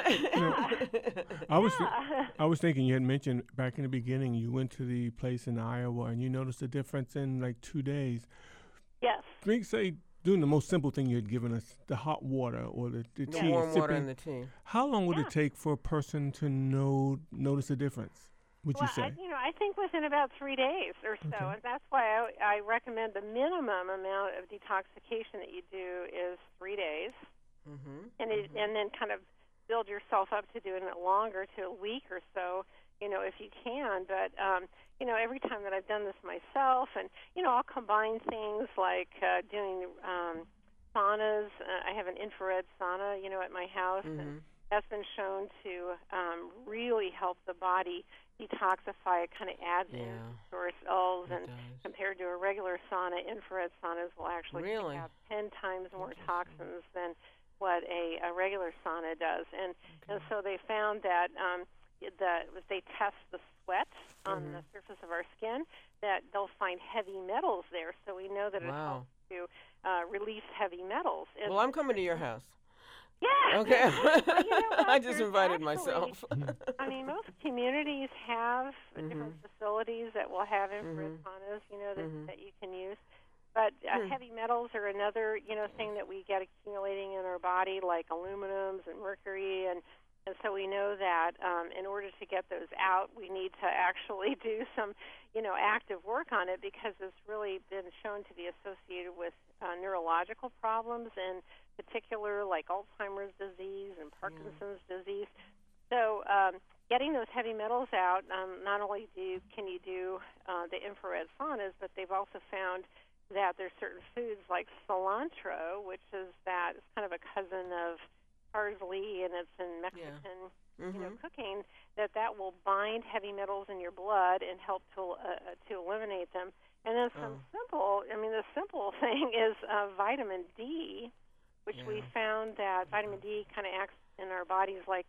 I was thi- Yeah. I was thinking you had mentioned back in the beginning you went to the place in Iowa and you noticed a difference in like two days. Yes. Drink, say, doing the most simple thing you had given us, the hot water or the, the The tea. warm water sipping. and the tea. How long would Yeah. it take for a person to know notice a difference? Would well, you say? I, you know, I think within about three days or so, Okay. and that's why I, I recommend the minimum amount of detoxification that you do is three days, Mhm. and it, and then kind of build yourself up to doing it longer, to a week or so, you know, if you can. But um, you know, every time that I've done this myself, and you know, I'll combine things like uh, doing um, saunas. Uh, I have an infrared sauna, you know, at my house, and Mhm. that's been shown to um, really help the body detoxify. It kind of adds Yeah. in source cells, It and does. compared to a regular sauna, infrared saunas will actually Really? take out ten times more Interesting. toxins than what a, a regular sauna does. And and so they found that um, the if they test the sweat on Mhm. the surface of our skin, that they'll find heavy metals there. So we know that it Wow. helps to uh, release heavy metals. And Well, I'm coming to your house. yeah. Okay. Well, you know what? I just There's invited actually- myself. I mean, most communities have Mhm. different facilities that will have infrared Mhm. saunas, you know, that, Mhm. that you can use. But uh, Hmm. heavy metals are another, you know, thing that we get accumulating in our body, like aluminums and mercury, and and so we know that um, in order to get those out, we need to actually do some, you know, active work on it, because it's really been shown to be associated with uh, neurological problems, in particular like Alzheimer's disease and Parkinson's disease. So um, getting those heavy metals out, um, not only do you, can you do uh, the infrared saunas, but they've also found that there's certain foods like cilantro, which is that it's kind of a cousin of parsley, and it's in Mexican, Mhm. you know, cooking, that that will bind heavy metals in your blood and help to uh, to eliminate them. And then some Oh. simple, I mean, the simple thing is uh, vitamin D, which we Yeah. found that vitamin D kind of acts in our bodies like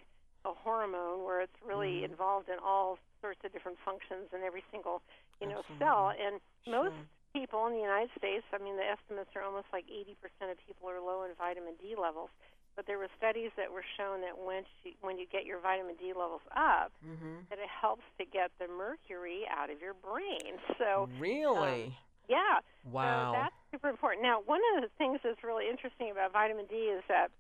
a hormone where it's really mm-hmm. involved in all sorts of different functions in every single, you know, Absolutely. cell. And Sure. most people in the United States, I mean, the estimates are almost like eighty percent of people are low in vitamin D levels. But there were studies that were shown that when you, when you get your vitamin D levels up, mm-hmm. that it helps to get the mercury out of your brain. So really, um, yeah, wow, so that's super important. Now, one of the things that's really interesting about vitamin D is that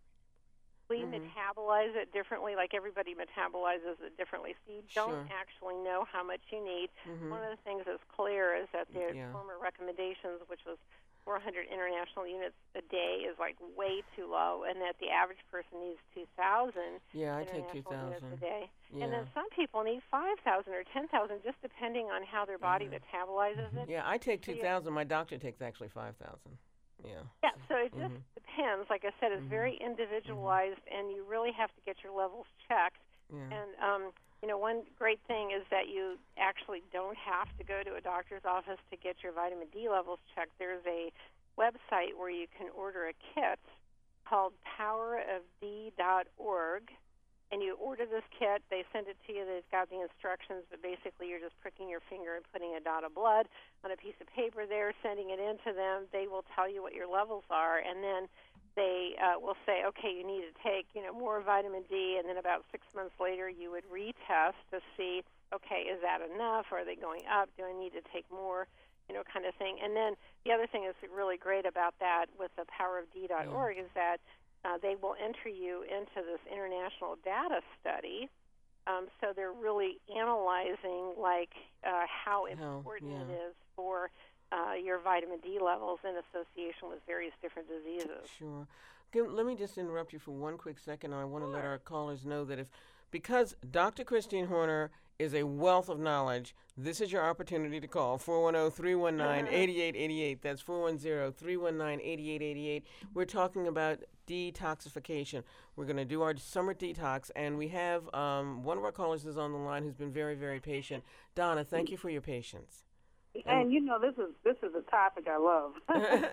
we mm-hmm. metabolize it differently. Like everybody metabolizes it differently, so you don't sure. actually know how much you need. Mm-hmm. One of the things that's clear is that the yeah. former recommendations, which was four hundred international units a day, is like way too low, and that the average person needs two thousand yeah, I take two international units thousand a day. Yeah. And then some people need five thousand or ten thousand, just depending on how their body yeah. metabolizes it. Yeah, I take So two thousand. My doctor takes actually five thousand. Yeah. Yeah, so it just mm-hmm. depends. Like I said, it's mm-hmm. very individualized, mm-hmm. and you really have to get your levels checked. Yeah. And um, you know, one great thing is that you actually don't have to go to a doctor's office to get your vitamin D levels checked. There's a website where you can order a kit called power of d dot org, and you order this kit. They send it to you. They've got the instructions, but basically you're just pricking your finger and putting a dot of blood on a piece of paper there, sending it in to them. They will tell you what your levels are, and then they uh, will say, okay, you need to take, you know, more vitamin D, and then about six months later you would retest to see, okay, is that enough? Are they going up? Do I need to take more? You know, kind of thing. And then the other thing that's really great about that with the power of d dot org yeah. is that uh, they will enter you into this international data study. Um, so they're really analyzing, like, uh, how important oh, yeah. it is for uh, your vitamin D levels in association with various different diseases. Sure. Give, let me just interrupt you for one quick second. I want to sure. let our callers know that if, because Doctor Christine Horner is a wealth of knowledge, this is your opportunity to call four one zero, three one nine, eight eight eight eight. That's four one zero, three one nine, eight eight eight eight. We're talking about detoxification. We're going to do our summer detox, and we have um, one of our callers is on the line who's been very, very patient. Donna, thank you for your patience. And, and you know, this is this is a topic I love. I,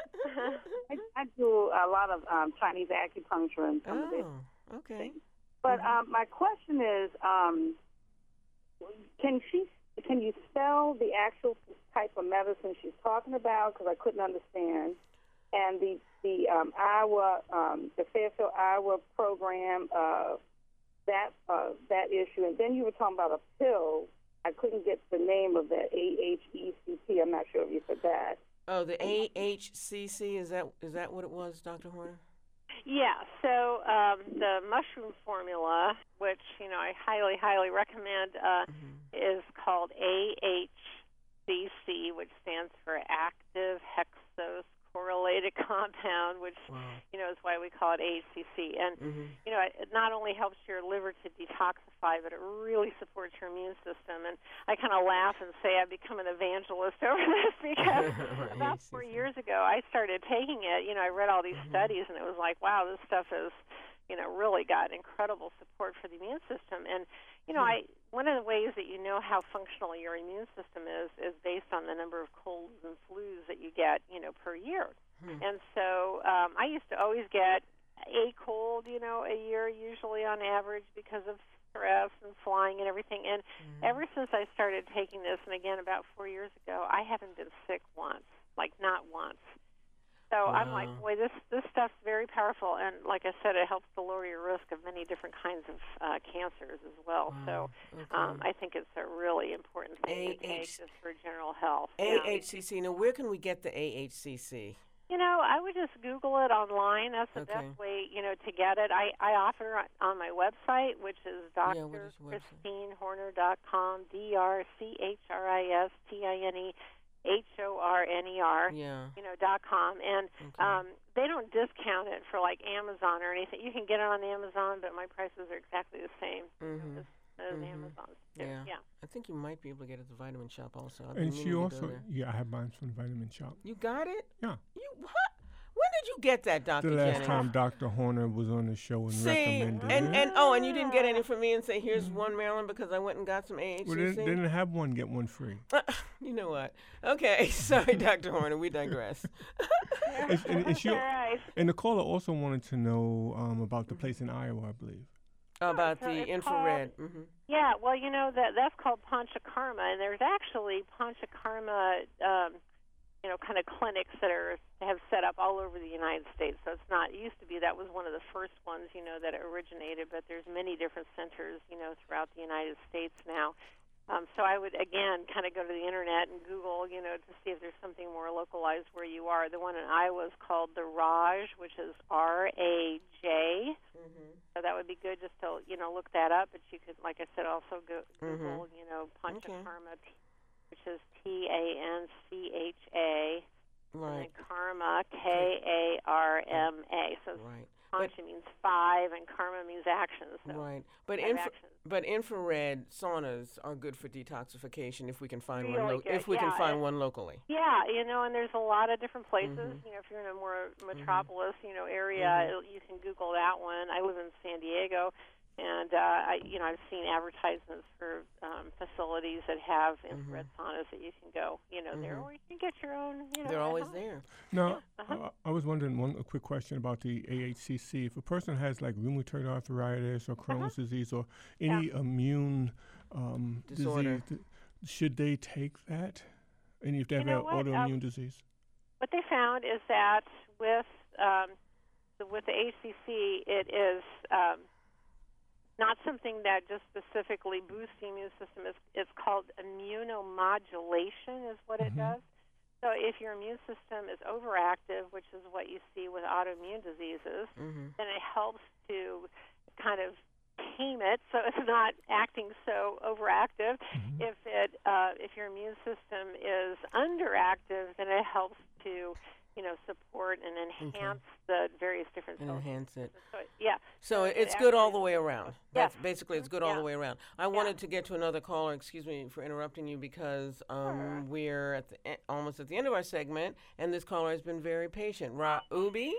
I do a lot of um, Chinese acupuncture and some oh, of this. Okay. Things. But mm-hmm. um, my question is, um, can she? Can you spell the actual type of medicine she's talking about? Because I couldn't understand. And the the um, Iowa, um, the Fairfield Iowa program, uh, that uh, that issue. And then you were talking about a pill. I couldn't get the name of that. A H E C T. I'm not sure if you said that. Oh, the A H C C. Is that is that what it was, Doctor Horner? Yeah, so um, the mushroom formula, which, you know, I highly, highly recommend, uh, mm-hmm. is called A H C C, which stands for Active Hexose Correlated Compound, which, wow. you know, is why we call it A H C C. And, mm-hmm. you know, it, it not only helps your liver to detoxify, but it really supports your immune system. And I kind of laugh and say I've become an evangelist over this because about four years ago I started taking it. You know, I read all these mm-hmm. studies, and it was like, wow, this stuff is, you know, really got incredible support for the immune system. And, you know, mm-hmm. I one of the ways that you know how functional your immune system is is based on the number of colds and flus that you get, you know, per year. Hmm. And so um, I used to always get a cold, you know, a year usually on average because of stress and flying and everything. And mm-hmm. ever since I started taking this, and again about four years ago, I haven't been sick once, like not once. So wow. I'm like, boy, this this stuff's very powerful, and like I said, it helps to lower your risk of many different kinds of uh, cancers as well. Wow. So okay. um, I think it's a really important thing A- to take H- just for general health. A H C C. Yeah. Now, where can we get the A H C C? You know, I would just Google it online. That's the okay. best way, you know, to get it. I, I offer it on my website, which is D R Christine Horner dot com, D R C H R I S T I N E H O R N E R, yeah. you know, dot com, and okay. um, they don't discount it for like Amazon or anything. You can get it on Amazon, but my prices are exactly the same mm-hmm. as, as mm-hmm. Amazon's. Yeah. yeah, I think you might be able to get it at the Vitamin Shop also. I've and she also, yeah, I have mine from the Vitamin Shop. You got it? Yeah. You what? When did you get that, Doctor The last Jennings? time Doctor Horner was on the show and See, recommended and, it. and oh, and you didn't get any from me and say, here's mm-hmm. one, Marilyn, because I went and got some A H C C? Well, they, they didn't have one, get one free. Uh, you know what? Okay, sorry, Doctor Horner, we digress. and, and, and, she, right. and the caller also wanted to know um, about the place in Iowa, I believe. About So the it's infrared. called- hmm Yeah, well, you know that that's called Panchakarma, and there's actually Panchakarma, um, you know, kind of clinics that are have set up all over the United States. So it's not. It used to be that was one of the first ones, you know, that originated, but there's many different centers, you know, throughout the United States now. Um, so I would again kind of go to the internet and Google, you know, to see if there's something more localized where you are. The one in Iowa is called the Raj, which is R A J. hmm So that would be good just to, you know, look that up. But you could, like I said, also go, Mhm. Google, you know, Okay. Panchakarma, t- which is T A N C H A, and Right. then Karma, K A R M A. So Right. Pancha means five, and Karma means action. So Right. But five infra- actions. but infrared saunas are good for detoxification if we can find one. Really Lo- good, if we can yeah, find and- one locally. Yeah, you know, and there's a lot of different places. Mhm. You know, if you're in a more metropolis, you know, area, Mhm. it'll- you can Google that one. I live in San Diego, and uh, I, you know, I've seen advertisements for um, facilities that have infrared saunas that you can go, you know, there, Mhm. or you can get your own. You know, They're at always home. there. Now, uh-huh. uh, I was wondering one a quick question about the A H C C. If a person has like rheumatoid arthritis or Crohn's disease or any immune um, Disorder. disease, th- should they take that? And if they You have know an what, autoimmune um, disease? What they found is that with um, the, with the H C C, it is um, not something that just specifically boosts the immune system. It's, it's called immunomodulation is what it Mhm. does. So if your immune system is overactive, which is what you see with autoimmune diseases, hmm then it helps to kind of tame it so it's not acting so overactive. Mhm. If it uh, if your immune system is underactive, then it helps to, you know, support and enhance the various different And cells. enhance it. So, yeah. So So it it's good all the actually- way around. Yes. That's basically it's good all Yeah. the way around. I wanted to get to another caller. Excuse me for interrupting you because um, Sure. we're at the e- almost at the end of our segment, and this caller has been very patient. Raubi,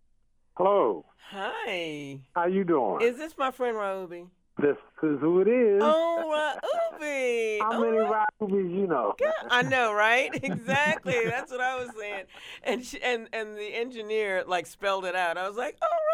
Hello. hi. How you doing? Is this my friend Raubi? this is who it is. Oh, Raubi. How Oh, many my Raubies you know? God. I know, right? Exactly. That's what I was saying. And she, and and the engineer like spelled it out. I was like, oh,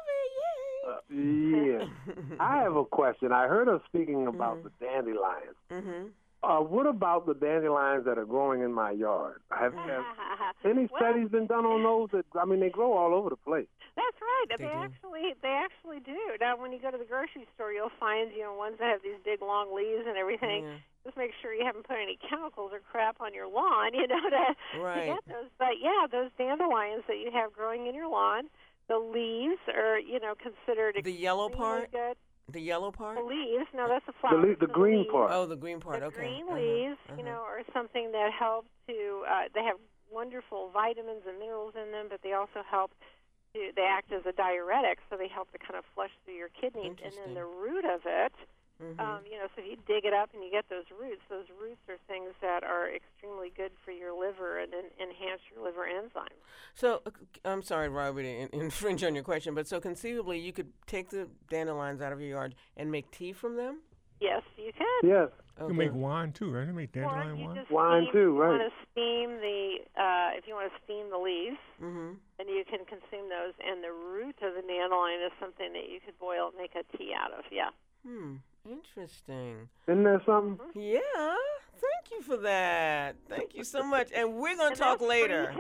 Uh, Raubi, yay. yeah. I have a question. I heard her speaking about the dandelions. mm-hmm. Uh, what about the dandelions that are growing in my yard? Have, have any Well, studies been done on those? That I mean, they grow all over the place. That's right. They They, do. actually they actually do. Now, when you go to the grocery store, you'll find, you know, ones that have these big long leaves and everything. Yeah. Just make sure you haven't put any chemicals or crap on your lawn, you know, to, Right. to get those. But yeah, those dandelions that you have growing in your lawn, the leaves are, you know, considered The yellow extremely part? good. The yellow part? The leaves, no, that's the The, flower. le- the So green leaves- part. Oh, the green part. The okay. green Uh-huh, leaves, uh-huh. you know, are something that help to. Uh, they have wonderful vitamins and minerals in them, but they also help to. They act as a diuretic, so they help to kind of flush through your kidneys. And Interesting. then the root of it, Mhm. um, you know, so if you dig it up and you get those roots, those roots are things that are extremely good for your liver and en- enhance your liver enzymes. So, uh, c- I'm sorry, Robert, to in- infringe on your question, but so conceivably you could take the dandelions out of your yard and make tea from them? Yes, you can. Yes. You can make wine too, right? They make Or dandelion you wine. just Wine steam, too, you right. want to steam the, uh, if you want to steam the leaves, Mm-hmm. then you can consume those. And the root of the dandelion is something that you could boil and make a tea out of. Yeah. Hmm. Interesting. Isn't there something? Yeah. Thank you for that. Thank you so much. And we're going And to talk that's free, later.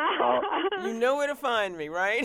too. You know where to find me, right?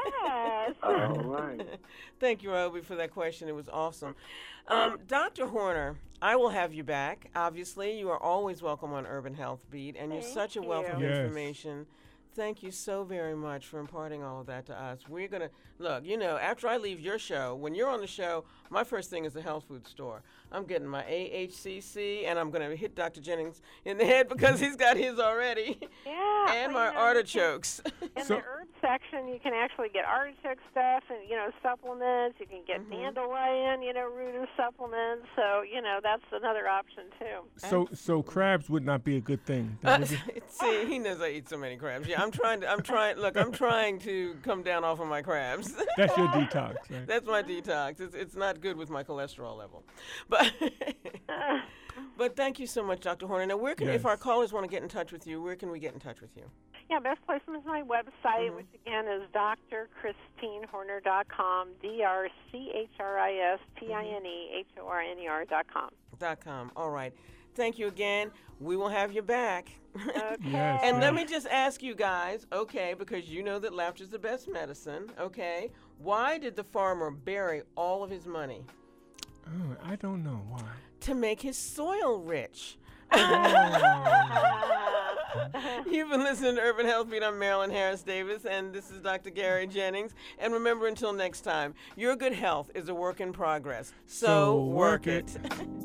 Yes. All right. Thank you, Roby, for that question. It was awesome. Um, Doctor Horner, I will have you back. Obviously, you are always welcome on Urban Health Beat, and you're Thank such a wealth of you. Yes. information. Thank you so very much for imparting all of that to us. We're going to, look, you know, after I leave your show, when you're on the show, my first thing is the health food store. I'm getting my A H C C, and I'm going to hit Doctor Jennings in the head because he's got his already, Yeah. and well, my you know, you can- artichokes. In So- the herb section, you can actually get artichoke stuff and, you know, supplements. You can get Mhm. dandelion, you know, root and supplements. So, you know, that's another option, too. So, so crabs would not be a good thing. Uh, That would be- see, he knows I eat so many crabs. Yeah, I'm trying to. I'm trying. Look, I'm trying to come down off of my crabs. that's your detox, right? That's my detox. It's it's not good with my cholesterol level, but but thank you so much, Doctor Horner. Now, where can if our Yes. callers want to get in touch with you, where can we get in touch with you? Yeah, best placement is my website, mm-hmm. which again is d r christine horner dot com, D R C H R I S T I N E H O R N E R dot com. Dot com. All right. Thank you again. We will have you back. Okay. Yes, And yes. let me just ask you guys, okay, because you know that laughter is the best medicine, okay? Why did the farmer bury all of his money? Oh, I don't know why. To make his soil rich. Oh. You've been listening to Urban Health Beat. I'm Marilyn Harris Davis, and this is Doctor Gary Jennings. And remember, until next time, your good health is a work in progress. So, So work work it. it.